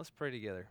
Let's pray together.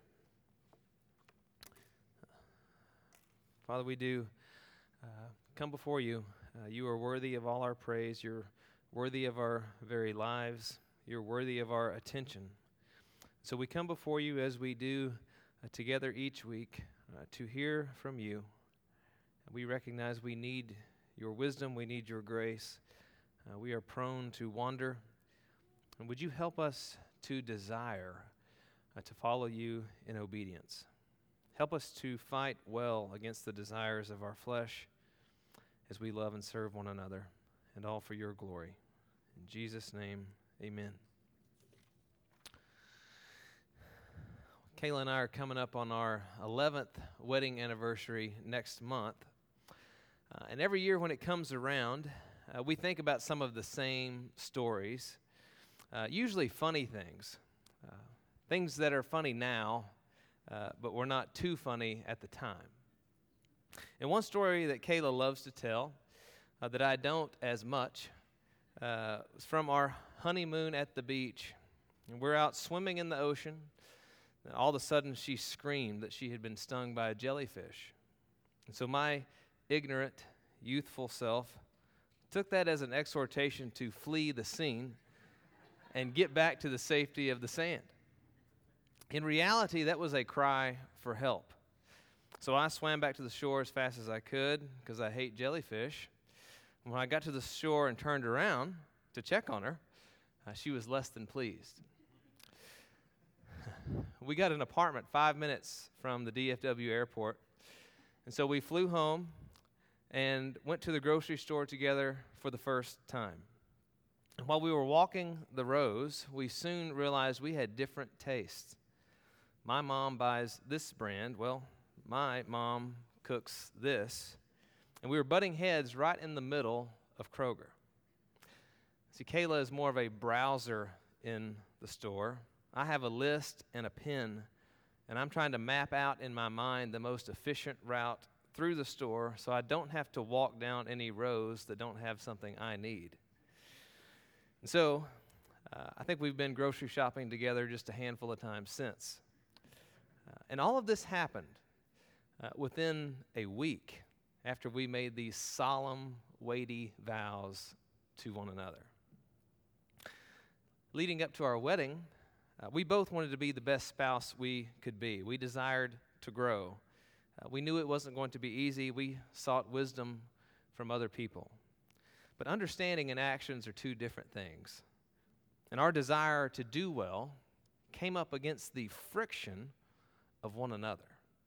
Father, we do come before you. You are worthy of all our praise. You're worthy of our very lives. You're worthy of our attention. So we come before you as we do together each week to hear from you. We recognize we need your wisdom. We need your grace. We are prone to wander. And would you help us to desire to follow you in obedience? Help us to fight well against the desires of our flesh as we love and serve one another, and all for your glory. In Jesus' name, amen. Kayla and I are coming up on our 11th wedding anniversary next month. And every year when it comes around, we think about some of the same stories, usually funny things. Things that are funny now, but were not too funny at the time. And one story that Kayla loves to tell, that I don't as much, was from our honeymoon at the beach. And we're out swimming in the ocean, and all of a sudden she screamed that she had been stung by a jellyfish. And so my ignorant, youthful self took that as an exhortation to flee the scene and get back to the safety of the sand. In reality, that was a cry for help. So I swam back to the shore as fast as I could because I hate jellyfish. When I got to the shore and turned around to check on her, she was less than pleased. We got an apartment 5 minutes from the DFW airport, and so we flew home and went to the grocery store together for the first time. And while we were walking the rows, we soon realized we had different tastes. My mom buys this brand. Well, my mom cooks this. And we were butting heads right in the middle of Kroger. See, Kayla is more of a browser in the store. I have a list and a pen, and I'm trying to map out in my mind the most efficient route through the store so I don't have to walk down any rows that don't have something I need. And so, I think we've been grocery shopping together just a handful of times since. And all of this happened within a week after we made these solemn, weighty vows to one another. Leading up to our wedding, we both wanted to be the best spouse we could be. We desired to grow. We knew it wasn't going to be easy. We sought wisdom from other people. But understanding and actions are two different things. And our desire to do well came up against the friction of one another.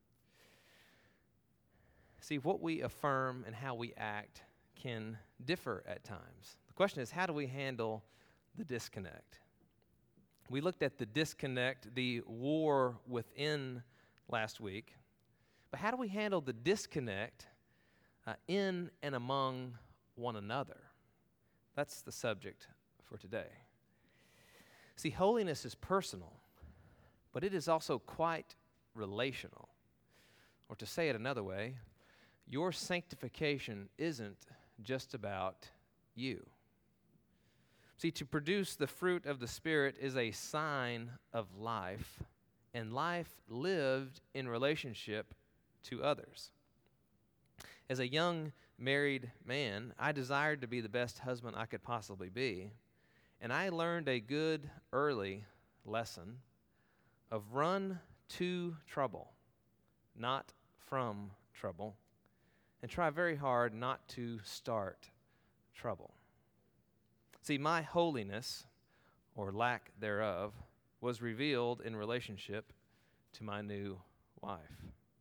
See, what we affirm and how we act can differ at times. The question is, how do we handle the disconnect? We looked at the disconnect, the war within last week. But how do we handle the disconnect in and among one another? That's the subject for today. See, holiness is personal, but it is also quite relational. Or to say it another way, your sanctification isn't just about you. See, to produce the fruit of the Spirit is a sign of life, and life lived in relationship to others. As a young married man, I desired to be the best husband I could possibly be, and I learned a good early lesson of run to trouble, not from trouble, and try very hard not to start trouble. See, my holiness, or lack thereof, was revealed in relationship to my new wife.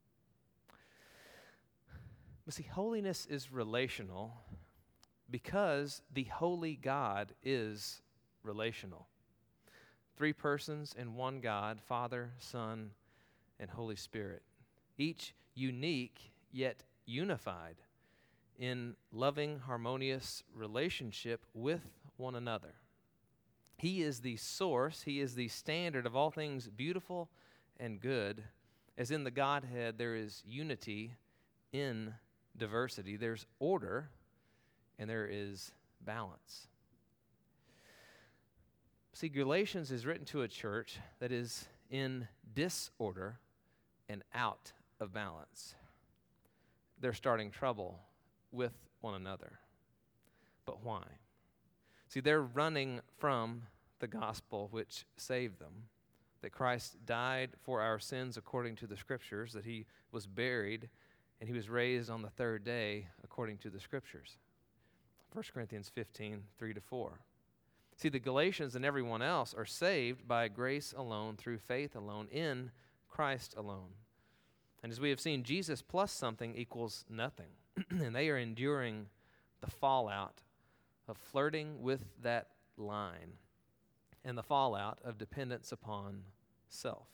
But see, holiness is relational because the holy God is relational. 3 persons in one God, Father, Son, and Holy Spirit, each unique yet unified in loving, harmonious relationship with one another. He is the source, He is the standard of all things beautiful and good, as in the Godhead there is unity in diversity. There's order and there is balance. See, Galatians is written to a church that is in disorder and out of balance. They're starting trouble with one another. But why? See, they're running from the gospel which saved them, that Christ died for our sins according to the Scriptures, that he was buried, and he was raised on the third day according to the Scriptures. 1 Corinthians 15, 3-4. See, the Galatians and everyone else are saved by grace alone, through faith alone, in Christ alone. And as we have seen, Jesus plus something equals nothing. And they are enduring the fallout of flirting with that line and the fallout of dependence upon self.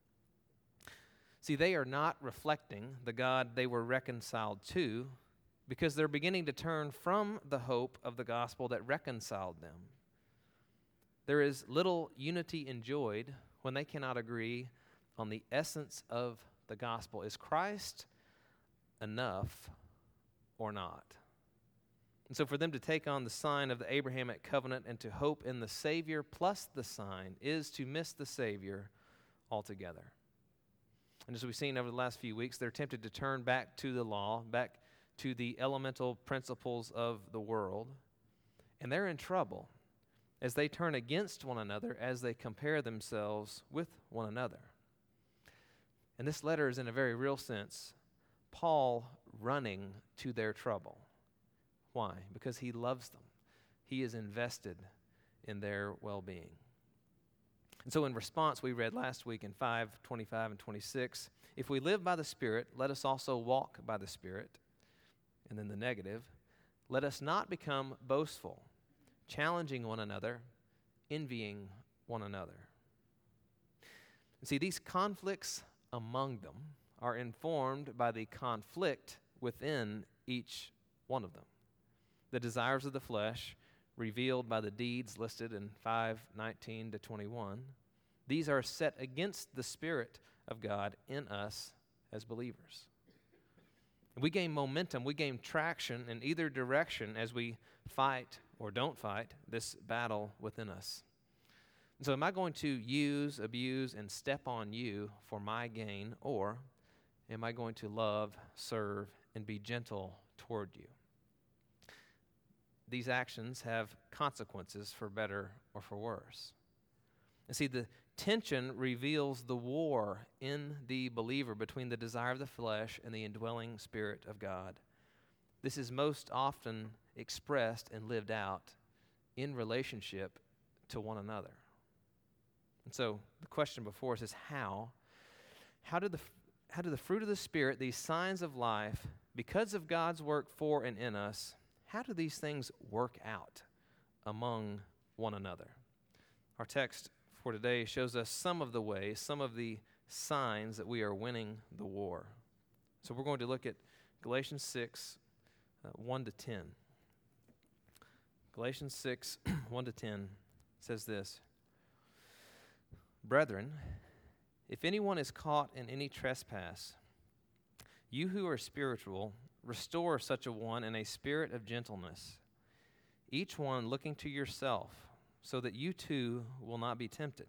See, they are not reflecting the God they were reconciled to, because they're beginning to turn from the hope of the gospel that reconciled them. There is little unity enjoyed when they cannot agree on the essence of the gospel. Is Christ enough or not? And so for them to take on the sign of the Abrahamic covenant and to hope in the Savior plus the sign is to miss the Savior altogether. And as we've seen over the last few weeks, they're tempted to turn back to the law, back to the elemental principles of the world. And they're in trouble as they turn against one another, as they compare themselves with one another. And this letter is, in a very real sense, Paul running to their trouble. Why? Because he loves them. He is invested in their well-being. And so in response, we read last week in 5:25 and 26, if we live by the Spirit, let us also walk by the Spirit. And then the negative, let us not become boastful, challenging one another, envying one another. And see, these conflicts among them are informed by the conflict within each one of them. The desires of the flesh, revealed by the deeds listed in 5:19-21, these are set against the Spirit of God in us as believers. We gain momentum, we gain traction in either direction as we fight or don't fight this battle within us. And so am I going to use, abuse, and step on you for my gain, or am I going to love, serve, and be gentle toward you? These actions have consequences for better or for worse. And see, the tension reveals the war in the believer between the desire of the flesh and the indwelling Spirit of God. This is most often expressed and lived out in relationship to one another. And so the question before us is how do the fruit of the Spirit, these signs of life, because of God's work for and in us, how do these things work out among one another? Our text for today shows us some of the ways, some of the signs that we are winning the war. So we're going to look at Galatians 6, 1-10. Galatians 6, 1-10 says this, Brethren, if anyone is caught in any trespass, you who are spiritual, restore such a one in a spirit of gentleness, each one looking to yourself, so that you too will not be tempted.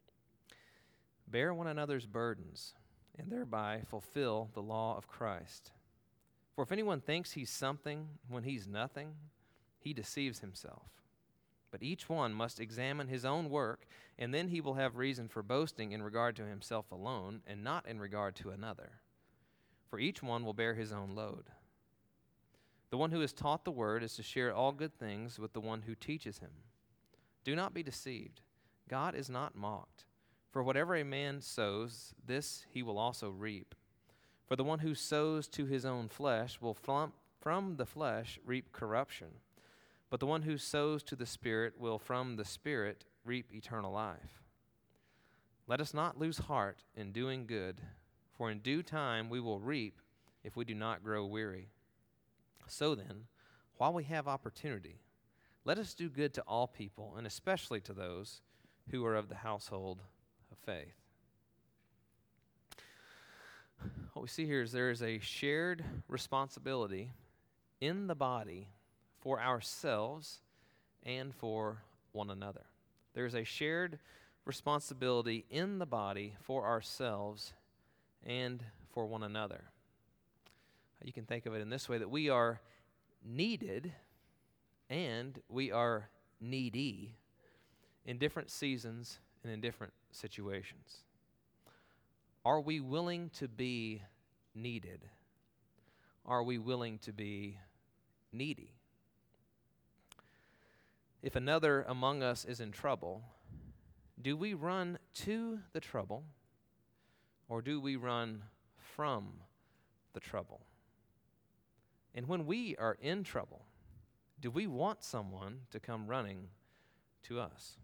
Bear one another's burdens, and thereby fulfill the law of Christ. For if anyone thinks he's something when he's nothing, he deceives himself. But each one must examine his own work, and then he will have reason for boasting in regard to himself alone, and not in regard to another. For each one will bear his own load. The one who is taught the word is to share all good things with the one who teaches him. Do not be deceived. God is not mocked. For whatever a man sows, this he will also reap. For the one who sows to his own flesh will from the flesh reap corruption. But the one who sows to the Spirit will from the Spirit reap eternal life. Let us not lose heart in doing good, for in due time we will reap if we do not grow weary. So then, while we have opportunity, let us do good to all people, and especially to those who are of the household of faith. What we see here is there is a shared responsibility in the body for ourselves and for one another. There is a shared responsibility in the body for ourselves and for one another. You can think of it in this way, that we are needed and we are needy in different seasons and in different situations. Are we willing to be needed? Are we willing to be needy? If another among us is in trouble, do we run to the trouble, or do we run from the trouble? And when we are in trouble, do we want someone to come running to us?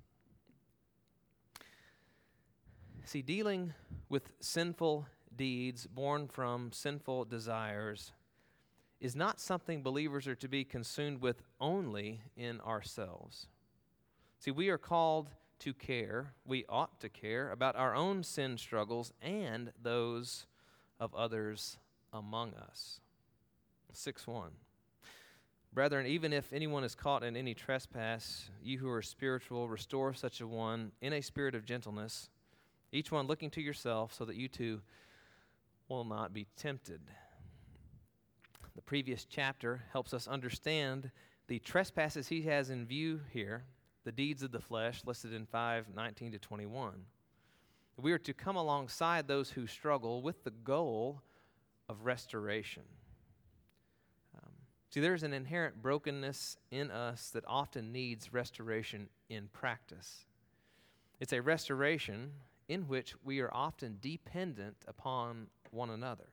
See, dealing with sinful deeds born from sinful desires is not something believers are to be consumed with only in ourselves. See, we are called to care, we ought to care about our own sin struggles and those of others among us. 6:1. Brethren, even if anyone is caught in any trespass, you who are spiritual, restore such a one in a spirit of gentleness, each one looking to yourself, so that you too will not be tempted. The previous chapter helps us understand the trespasses he has in view here, the deeds of the flesh, listed in 5:19 to 21. We are to come alongside those who struggle with the goal of restoration. See, there's an inherent brokenness in us that often needs restoration in practice. It's a restoration in which we are often dependent upon one another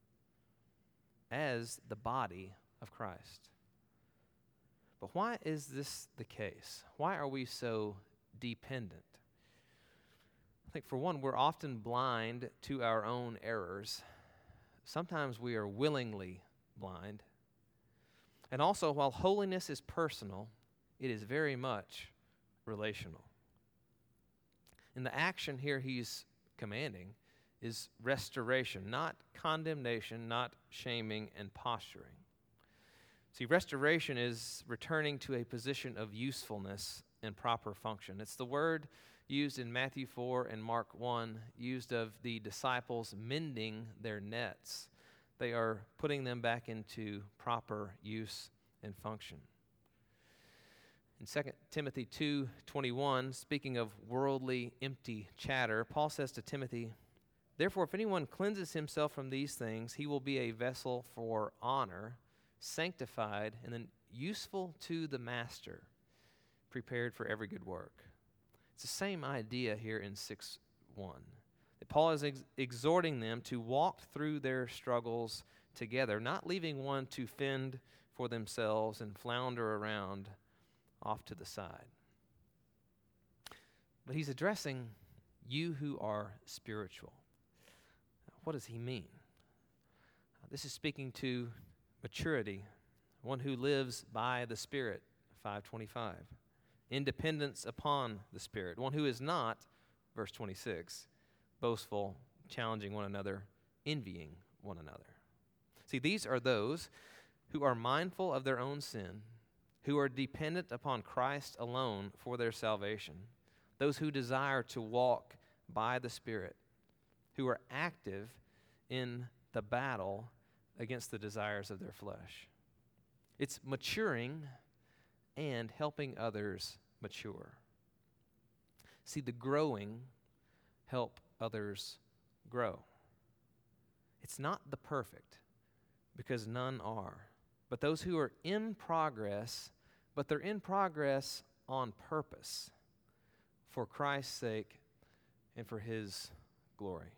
as the body of Christ. But why is this the case? Why are we so dependent? I think, for one, we're often blind to our own errors. Sometimes we are willingly blind. And also, while holiness is personal, it is very much relational. And the action here he's commanding is restoration, not condemnation, not shaming and posturing. See, restoration is returning to a position of usefulness and proper function. It's the word used in Matthew 4 and Mark 1, used of the disciples mending their nets. They are putting them back into proper use and function. In 2 Timothy 2:21, speaking of worldly, empty chatter, Paul says to Timothy, "Therefore, if anyone cleanses himself from these things, he will be a vessel for honor, sanctified, and then useful to the master, prepared for every good work." It's the same idea here in 6:1. Paul is exhorting them to walk through their struggles together, not leaving one to fend for themselves and flounder around off to the side. But he's addressing you who are spiritual. What does he mean? This is speaking to maturity, one who lives by the Spirit, 5:25. Independence upon the Spirit, one who is not, verse 26, boastful, challenging one another, envying one another. See, these are those who are mindful of their own sin, who are dependent upon Christ alone for their salvation, those who desire to walk by the Spirit, who are active in the battle against the desires of their flesh. It's maturing and helping others mature. See, the growing help others grow. It's not the perfect, because none are, but those who are in progress, but they're in progress on purpose, for Christ's sake and for his glory.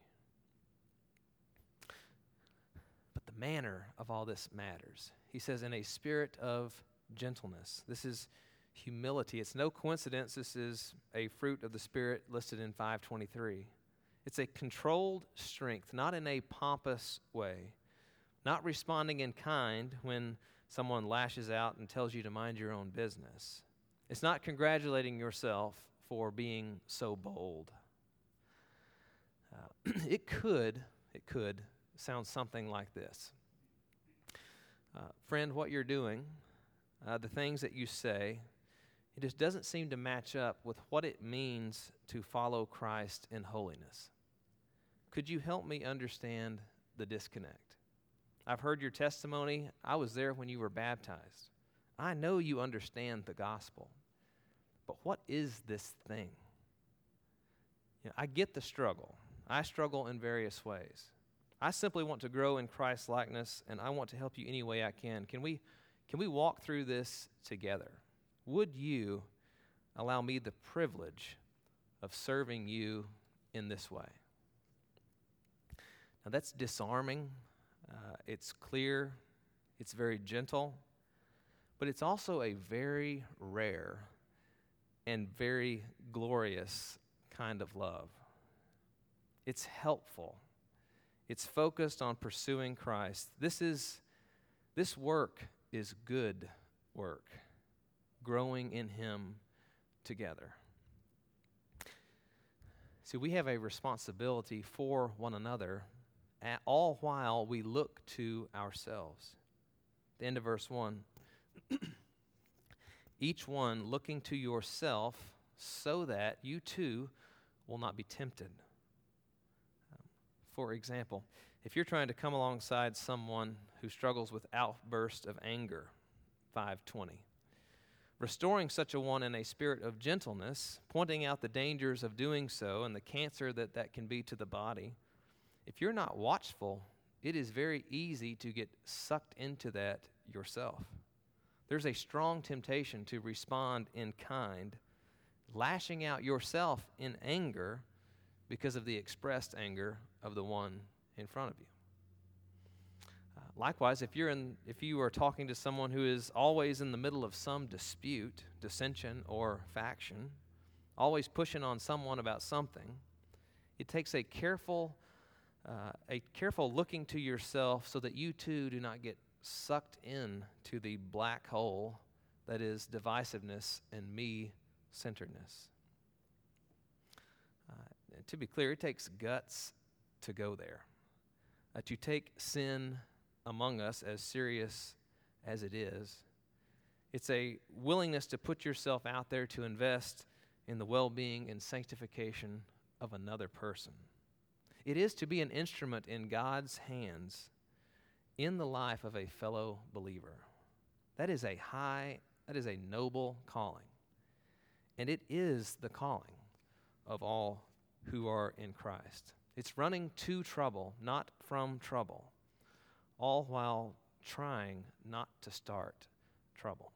But the manner of all this matters. He says, in a spirit of gentleness. This is humility. It's no coincidence this is a fruit of the Spirit listed in 5:23. It's a controlled strength, not in a pompous way, not responding in kind when someone lashes out and tells you to mind your own business. It's not congratulating yourself for being so bold. It could sound something like this. Friend, what you're doing, the things that you say, it just doesn't seem to match up with what it means to follow Christ in holiness. Could you help me understand the disconnect? I've heard your testimony. I was there when you were baptized. I know you understand the gospel. But what is this thing? I get the struggle. I struggle in various ways. I simply want to grow in Christ's likeness, and I want to help you any way I can. Can we walk through this together? Would you allow me the privilege of serving you in this way? Now, that's disarming. It's clear. It's very gentle. But it's also a very rare and very glorious kind of love. It's helpful. It's focused on pursuing Christ. This work is good work, growing in Him together. See, we have a responsibility for one another, all while we look to ourselves. The end of verse 1. Each one looking to yourself so that you too will not be tempted. For example, if you're trying to come alongside someone who struggles with outbursts of anger, 5:20, restoring such a one in a spirit of gentleness, pointing out the dangers of doing so and the cancer that can be to the body, if you're not watchful, it is very easy to get sucked into that yourself. There's a strong temptation to respond in kind, lashing out yourself in anger because of the expressed anger of the one in front of you. Likewise, if you are talking to someone who is always in the middle of some dispute, dissension, or faction, always pushing on someone about something, it takes a careful looking to yourself so that you too do not get sucked in to the black hole that is divisiveness and me-centeredness. To be clear, it takes guts to go there, to take sin among us as serious as it is. It's a willingness to put yourself out there to invest in the well-being and sanctification of another person. It is to be an instrument in God's hands in the life of a fellow believer. That is a noble calling. And it is the calling of all who are in Christ. It's running to trouble, not from trouble, all while trying not to start trouble.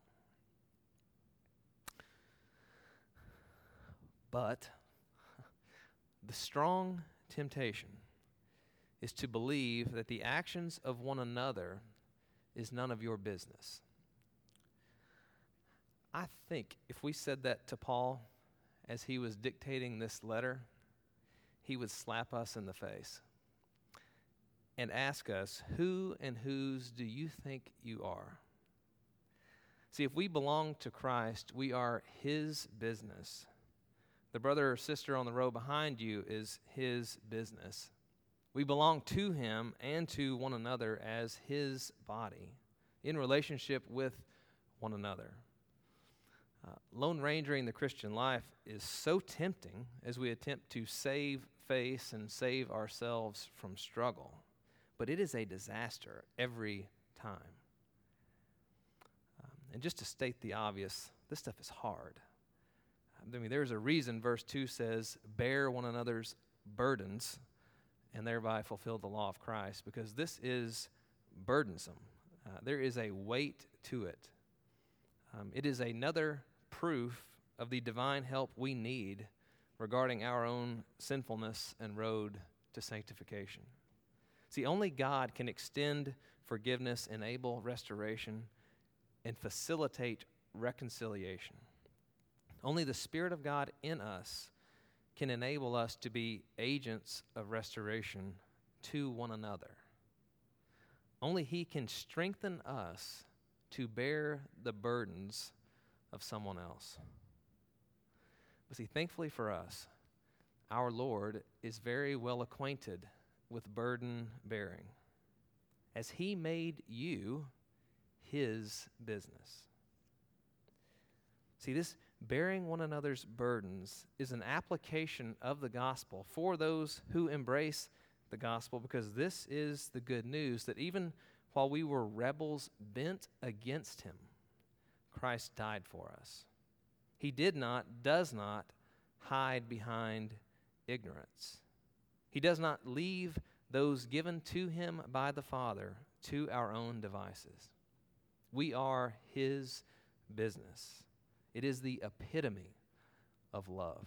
But the strong temptation is to believe that the actions of one another is none of your business. I think if we said that to Paul as he was dictating this letter, he would slap us in the face and ask us, who and whose do you think you are? See, if we belong to Christ, we are His business. The brother or sister on the row behind you is His business. We belong to Him and to one another as His body, in relationship with one another. Lone Rangering the Christian life is so tempting as we attempt to save face and save ourselves from struggle, but it is a disaster every time. And just to state the obvious, this stuff is hard. I mean, there's a reason verse 2 says, bear one another's burdens and thereby fulfill the law of Christ, because this is burdensome. There is a weight to it. It is another proof of the divine help we need regarding our own sinfulness and road to sanctification. See, only God can extend forgiveness, enable restoration, and facilitate reconciliation. Only the Spirit of God in us can enable us to be agents of restoration to one another. Only He can strengthen us to bear the burdens of someone else. But see, thankfully for us, our Lord is very well acquainted with burden bearing, as He made you His business. See, bearing one another's burdens is an application of the gospel for those who embrace the gospel, because this is the good news that even while we were rebels bent against him, Christ died for us. He does not hide behind ignorance. He does not leave those given to him by the Father to our own devices. We are his business. It is the epitome of love.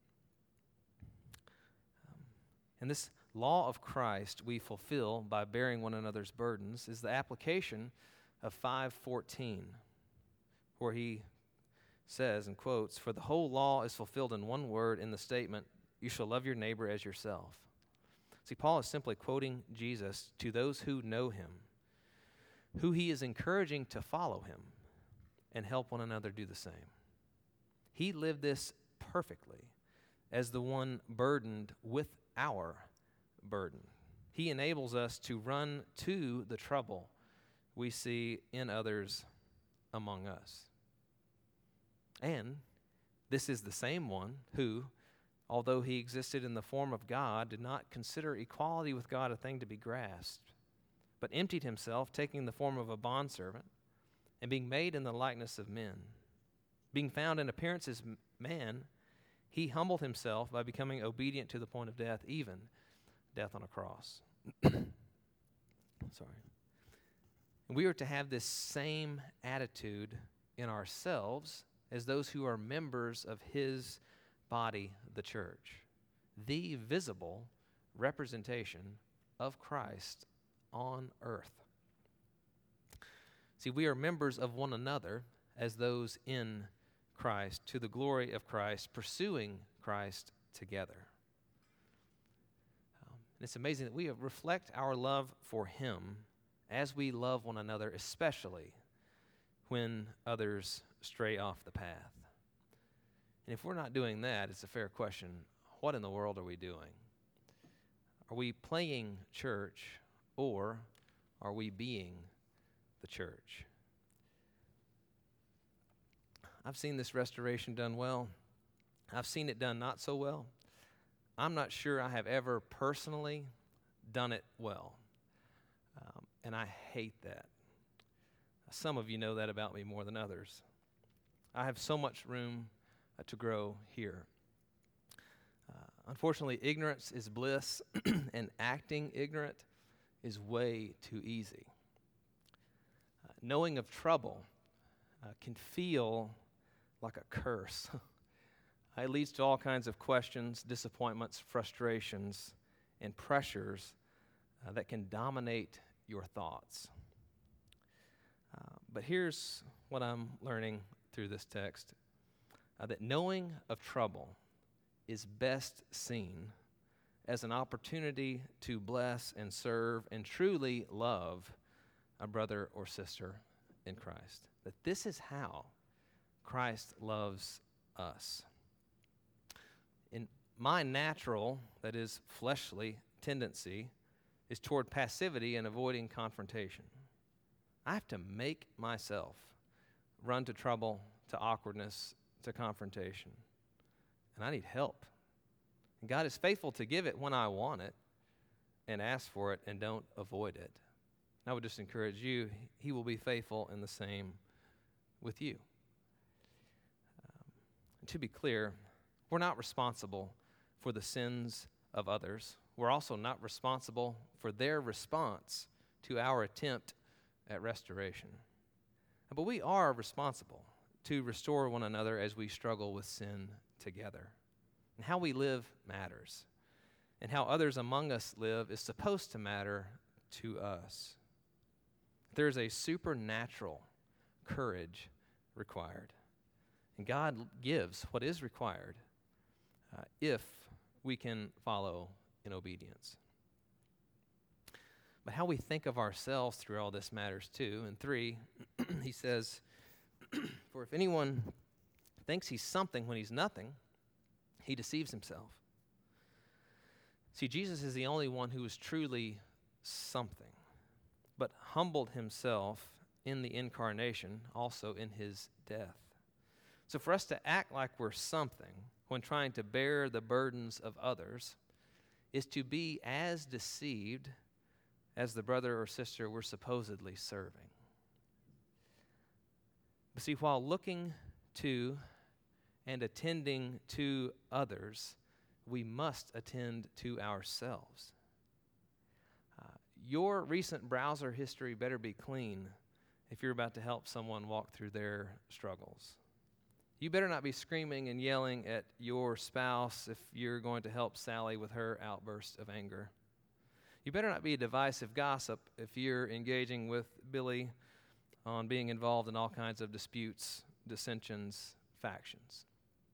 And this law of Christ we fulfill by bearing one another's burdens is the application of 5:14, where he says, and quotes, "For the whole law is fulfilled in one word, in the statement, 'You shall love your neighbor as yourself.'" See, Paul is simply quoting Jesus to those who know him, who he is encouraging to follow him and help one another do the same. He lived this perfectly as the one burdened with our burden. He enables us to run to the trouble we see in others among us. And this is the same one who, although he existed in the form of God, did not consider equality with God a thing to be grasped, but emptied himself, taking the form of a bondservant, and being made in the likeness of men. Being found in appearance as man, he humbled himself by becoming obedient to the point of death, even death on a cross. Sorry. And we are to have this same attitude in ourselves as those who are members of his body, the church, the visible representation of Christ on earth. See, we are members of one another as those in Christ, to the glory of Christ, pursuing Christ together. And it's amazing that we reflect our love for him as we love one another, especially when others stray off the path. And if we're not doing that, it's a fair question, what in the world are we doing? Are we playing church, or are we being the church? I've seen this restoration done well. I've seen it done not so well. I'm not sure I have ever personally done it well. And I hate that. Some of you know that about me more than others. I have so much room to grow here. Unfortunately, ignorance is bliss, and acting ignorant is way too easy. Knowing of trouble can feel like a curse. It leads to all kinds of questions, disappointments, frustrations, and pressures that can dominate your thoughts. But here's what I'm learning through this text, that knowing of trouble is best seen as an opportunity to bless and serve and truly love a brother or sister in Christ. That this is how Christ loves us. In my natural, that is fleshly, tendency is toward passivity and avoiding confrontation. I have to make myself run to trouble, to awkwardness, to confrontation. And I need help. And God is faithful to give it when I want it and ask for it and don't avoid it. I would just encourage you, he will be faithful in the same with you. To be clear, we're not responsible for the sins of others. We're also not responsible for their response to our attempt at restoration. But we are responsible to restore one another as we struggle with sin together. And how we live matters. And how others among us live is supposed to matter to us. There's a supernatural courage required. And God gives what is required if we can follow in obedience. But how we think of ourselves through all this matters too. And 3, he says, "For if anyone thinks he's something when he's nothing, he deceives himself." See, Jesus is the only one who is truly something, but humbled himself in the incarnation, also in his death. So for us to act like we're something when trying to bear the burdens of others is to be as deceived as the brother or sister we're supposedly serving. But see, while looking to and attending to others, we must attend to ourselves. Your recent browser history better be clean if you're about to help someone walk through their struggles. You better not be screaming and yelling at your spouse if you're going to help Sally with her outburst of anger. You better not be a divisive gossip if you're engaging with Billy on being involved in all kinds of disputes, dissensions, factions.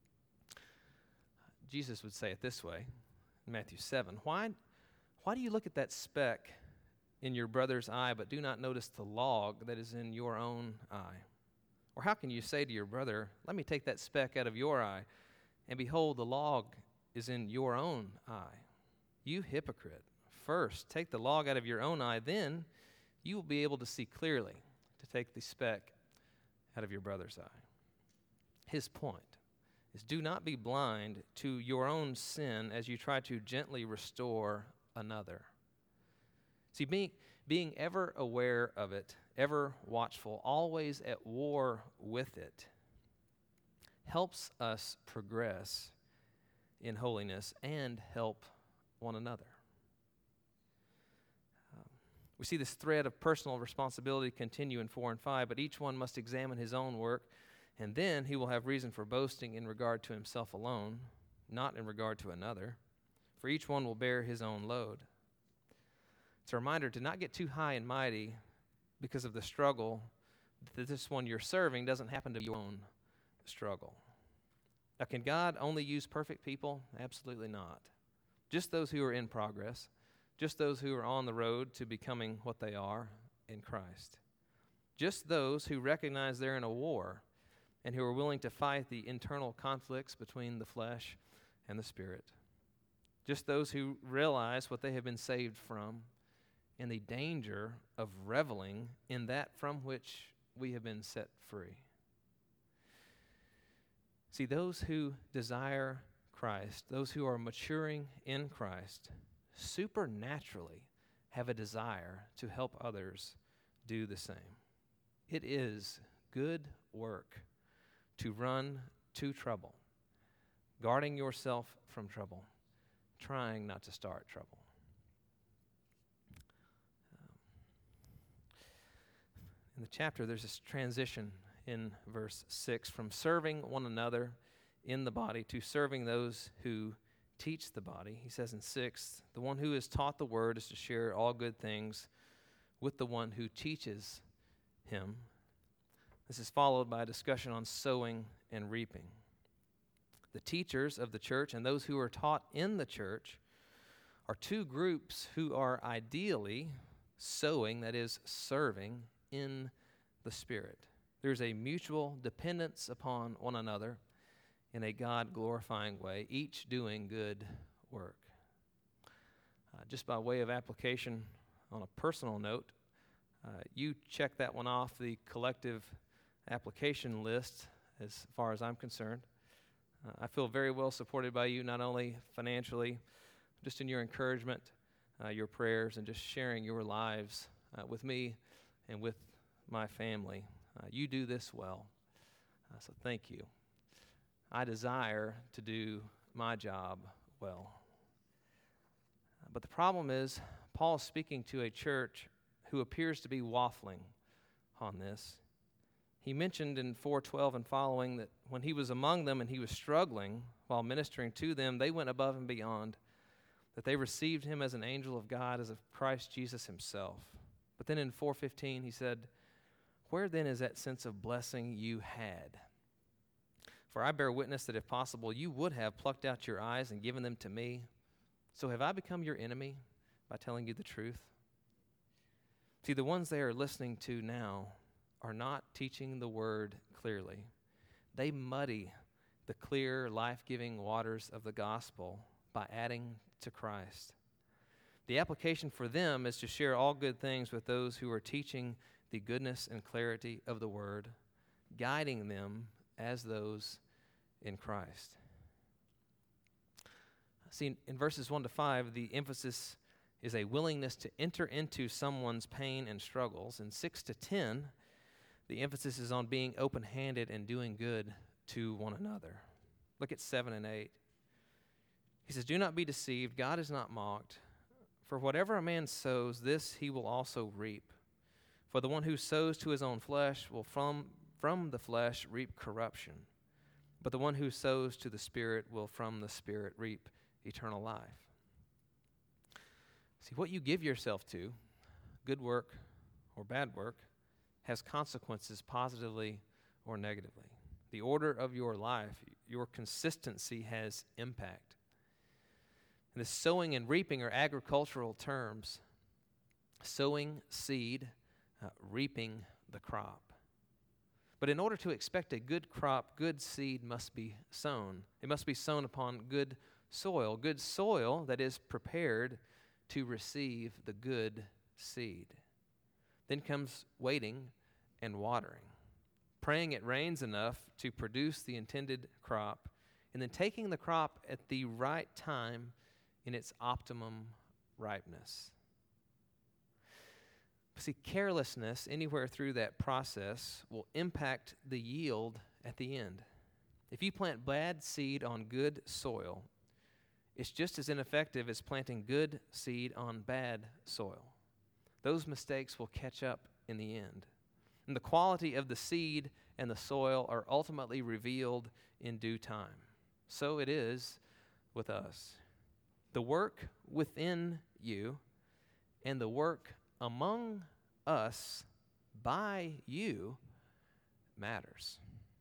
Jesus would say it this way in Matthew 7. Why do you look at that speck in your brother's eye but do not notice the log that is in your own eye? Or how can you say to your brother, let me take that speck out of your eye, and behold, the log is in your own eye? You hypocrite. First, take the log out of your own eye, then you will be able to see clearly to take the speck out of your brother's eye. His point is, do not be blind to your own sin as you try to gently restore another. See, being ever aware of it, ever watchful, always at war with it, helps us progress in holiness and help one another. We see this thread of personal responsibility continue in 4 and 5, but each one must examine his own work, and then he will have reason for boasting in regard to himself alone, not in regard to another, for each one will bear his own load. It's a reminder to not get too high and mighty because of the struggle that this one you're serving doesn't happen to be your own struggle. Now, can God only use perfect people? Absolutely not. Just those who are in progress, just those who are on the road to becoming what they are in Christ. Just those who recognize they're in a war and who are willing to fight the internal conflicts between the flesh and the spirit. Just those who realize what they have been saved from and the danger of reveling in that from which we have been set free. See, those who desire Christ, those who are maturing in Christ, supernaturally have a desire to help others do the same. It is good work to run to trouble, guarding yourself from trouble, trying not to start trouble. In the chapter, there's this transition in verse 6 from serving one another in the body to serving those who teach the body. He says in 6, the one who is taught the word is to share all good things with the one who teaches him. This is followed by a discussion on sowing and reaping. The teachers of the church and those who are taught in the church are two groups who are ideally sowing, that is, serving in the Spirit. There's a mutual dependence upon one another in a God-glorifying way, each doing good work. Just by way of application on a personal note, you check that one off the collective application list as far as I'm concerned. I feel very well supported by you, not only financially, just in your encouragement, your prayers, and just sharing your lives with me and with my family. You do this well, so thank you. I desire to do my job well. But the problem is, Paul is speaking to a church who appears to be waffling on this. He mentioned in 4:12 and following that when he was among them and he was struggling while ministering to them, they went above and beyond, that they received him as an angel of God, as of Christ Jesus himself. But then in 4:15 he said, where then is that sense of blessing you had? For I bear witness that if possible, you would have plucked out your eyes and given them to me. So have I become your enemy by telling you the truth? See, the ones they are listening to now are not teaching the word clearly. They muddy the clear, life-giving waters of the gospel by adding to Christ. The application for them is to share all good things with those who are teaching the goodness and clarity of the word, guiding them as those in Christ. See, in verses 1 to 5, the emphasis is a willingness to enter into someone's pain and struggles. In 6 to 10, the emphasis is on being open-handed and doing good to one another. Look at 7 and 8. He says, "Do not be deceived. God is not mocked. For whatever a man sows, this he will also reap. For the one who sows to his own flesh will from the flesh reap corruption. But the one who sows to the Spirit will from the Spirit reap eternal life." See, what you give yourself to, good work or bad work, has consequences positively or negatively. The order of your life, your consistency has impact. And the sowing and reaping are agricultural terms. Sowing seed, reaping the crop. But in order to expect a good crop, good seed must be sown. It must be sown upon good soil that is prepared to receive the good seed. Then comes waiting and watering, praying it rains enough to produce the intended crop, and then taking the crop at the right time in its optimum ripeness. See, carelessness anywhere through that process will impact the yield at the end. If you plant bad seed on good soil, it's just as ineffective as planting good seed on bad soil. Those mistakes will catch up in the end. And the quality of the seed and the soil are ultimately revealed in due time. So it is with us. The work within you and the work among us by you matters.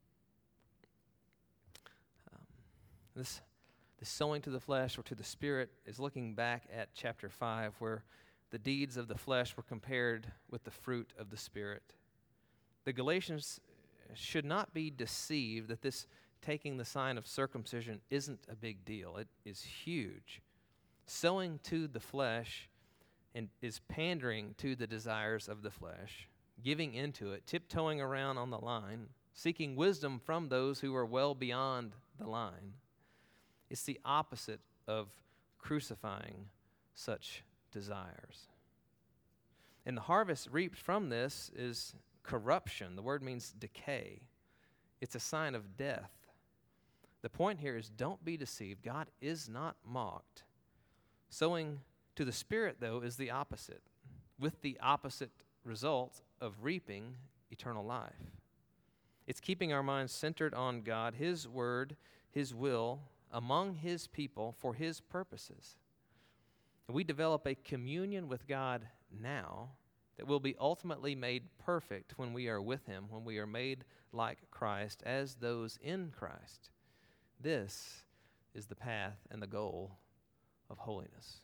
This sowing to the flesh or to the Spirit is looking back at chapter 5, where the deeds of the flesh were compared with the fruit of the Spirit. The Galatians should not be deceived that this taking the sign of circumcision isn't a big deal. It is huge. Sowing to the flesh and is pandering to the desires of the flesh, giving into it, tiptoeing around on the line, seeking wisdom from those who are well beyond the line. It's the opposite of crucifying such desires. And the harvest reaped from this is corruption. The word means decay. It's a sign of death. The point here is, don't be deceived. God is not mocked. Sowing to the Spirit, though, is the opposite, with the opposite result of reaping eternal life. It's keeping our minds centered on God, His Word, His will, among His people for His purposes. And we develop a communion with God now that will be ultimately made perfect when we are with Him, when we are made like Christ as those in Christ. This is the path and the goal of holiness.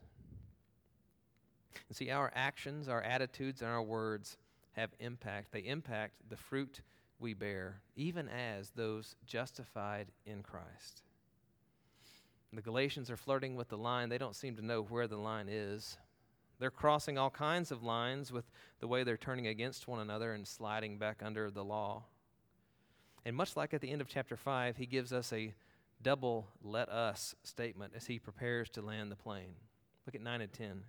And see, our actions, our attitudes, and our words have impact. They impact the fruit we bear, even as those justified in Christ. The Galatians are flirting with the line. They don't seem to know where the line is. They're crossing all kinds of lines with the way they're turning against one another and sliding back under the law. And much like at the end of chapter 5, he gives us a double "let us" statement as he prepares to land the plane. Look at 9 and 10.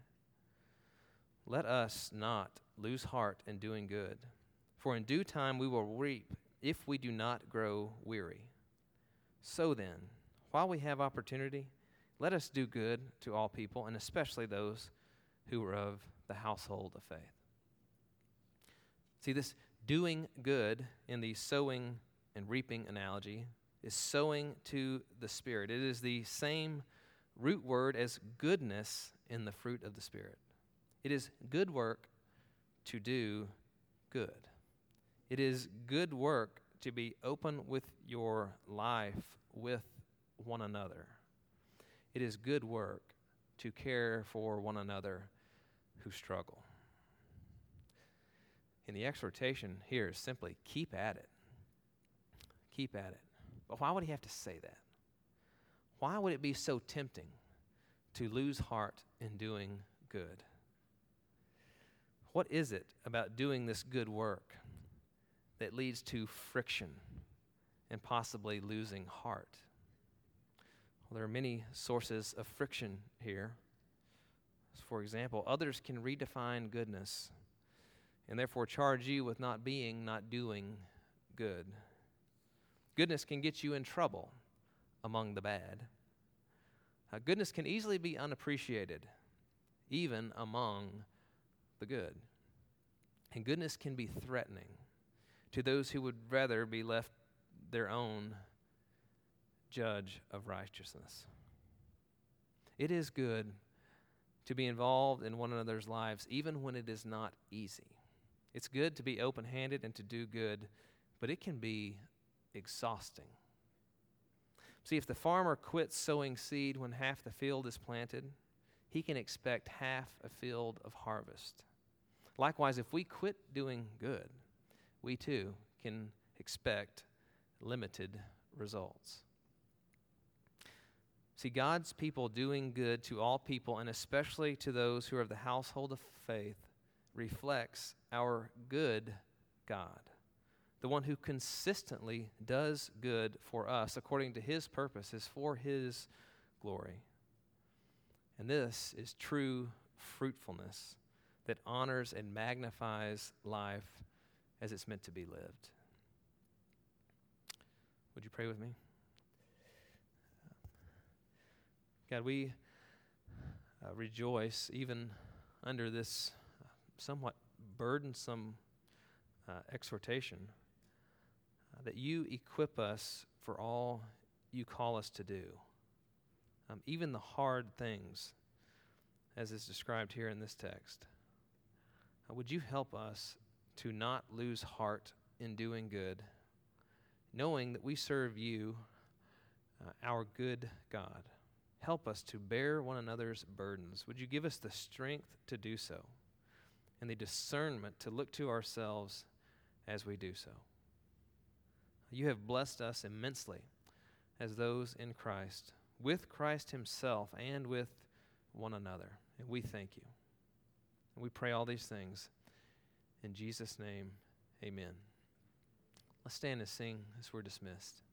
"Let us not lose heart in doing good, for in due time we will reap if we do not grow weary. So then, while we have opportunity, let us do good to all people, and especially those who are of the household of faith." See, this doing good in the sowing and reaping analogy is sowing to the Spirit. It is the same root word as goodness in the fruit of the Spirit. It is good work to do good. It is good work to be open with your life with one another. It is good work to care for one another who struggle. And the exhortation here is simply keep at it. Keep at it. But why would he have to say that? Why would it be so tempting to lose heart in doing good? What is it about doing this good work that leads to friction and possibly losing heart. Well, there are many sources of friction here. For example, others can redefine goodness and therefore charge you with not doing good. Goodness can get you in trouble among the bad. Goodness can easily be unappreciated, even among the good. And goodness can be threatening to those who would rather be left their own judge of righteousness. It is good to be involved in one another's lives, even when it is not easy. It's good to be open-handed and to do good, but it can be exhausting. See, if the farmer quits sowing seed when half the field is planted, he can expect half a field of harvest. Likewise, if we quit doing good, we too can expect limited results. See, God's people doing good to all people, and especially to those who are of the household of faith, reflects our good God, the one who consistently does good for us according to his purposes for his glory. And this is true fruitfulness that honors and magnifies life as it's meant to be lived. Would you pray with me? God, we rejoice even under this somewhat burdensome exhortation that you equip us for all you call us to do, even the hard things, as is described here in this text. Would you help us to not lose heart in doing good, knowing that we serve you, our good God. Help us to bear one another's burdens. Would you give us the strength to do so and the discernment to look to ourselves as we do so? You have blessed us immensely as those in Christ, with Christ himself and with one another. And we thank you. And we pray all these things in Jesus' name, amen. Let's stand and sing as we're dismissed.